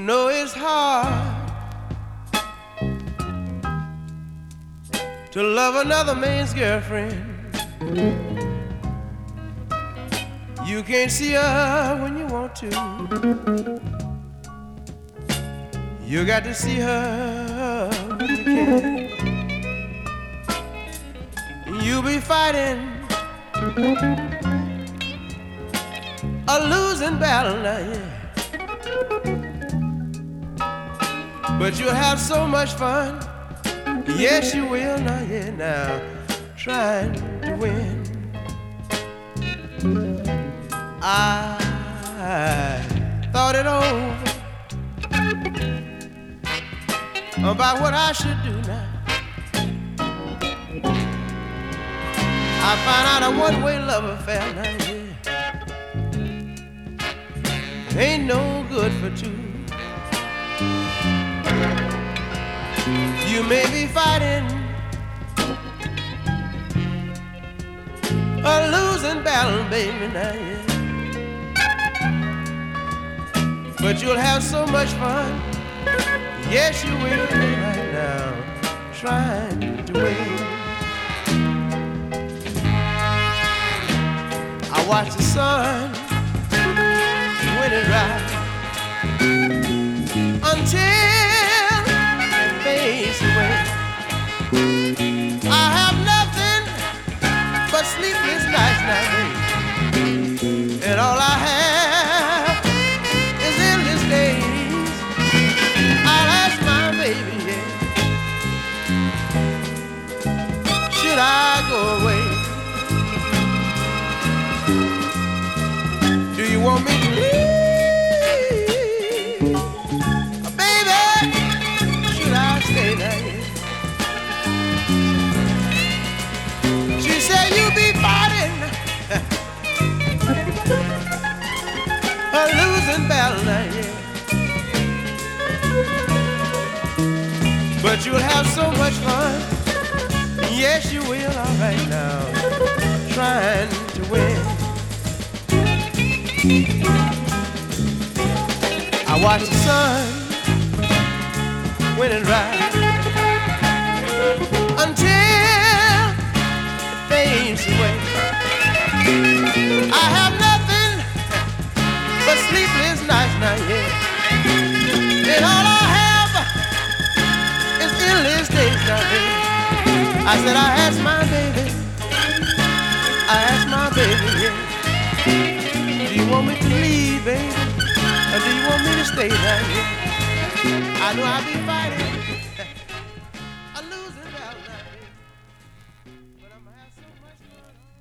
know it's hard to love another man's girlfriend. You can't see her when you want to. You got to see her when you can. You'll be fighting a losing battle now, yeah. But you'll have so much fun. Yes, you will, now, yeah, now, trying to win. I thought it over about what I should do now. I found out a one-way love affair now, yeah, ain't no good for two. You may be fighting a losing battle, baby, now, yeah, but you'll have so much fun. Yes, you will right now, trying to win. I watch the sun when it rises until it fades away. I have nothing but sleepless nights now, baby, and all I have is endless days. I'll ask my baby, yeah, should I go away? Do you want me to leave, baby? Should I stay there? She said you be fighting a losing battle now, yeah, but you'll have so much fun. Yes, you will, all right now, trying to win. I watch the sun when it rises until it fades away. I have nothing but sleepless nights now, yeah, and all I have is endless days now, baby. I said I asked my baby, yeah, do you want me to leave, baby? Or do you want me to stay down here? I know I'll be fighting a losing battle now, baby, but I'm gonna have so much fun.